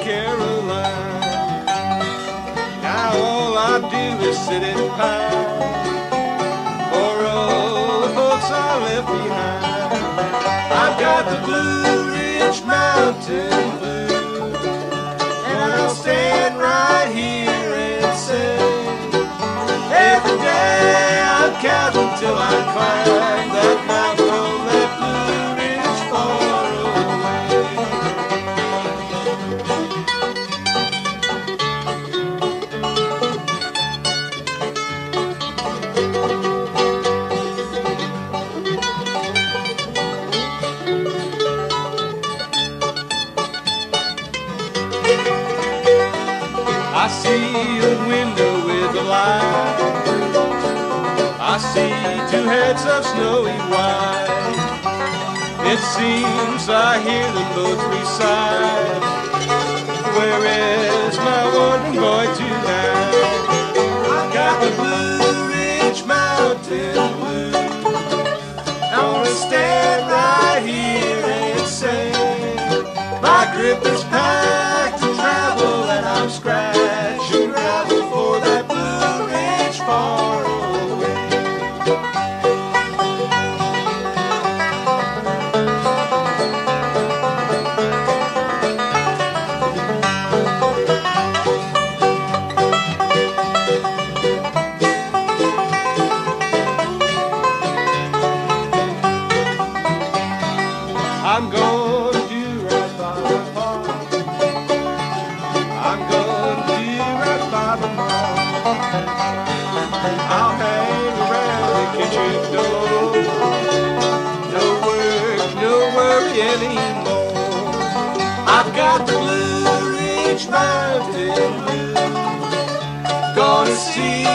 Carolina. Now all I do is sit and pine for all the folks I left behind. I've got the Blue Ridge Mountain Blues, and I'll stand right here and say, every day I'm counting till I climb that mountain from that Blue Ridge far away. I see a window with a light. I see two heads of snowy white. It seems I hear them both recite, where is my wandering boy tonight? I got the Blue Ridge Mountain Blues. I wanna stand right here and say, my grip is packed to travel and I'm scratching gravel for that Blue Ridge far away. I'm gonna do right by my pa. I'm gonna do right by my mom. I'll hang around the kitchen door. No work, no worry anymore. I've got the Blue Ridge Mountain Blues. Gonna see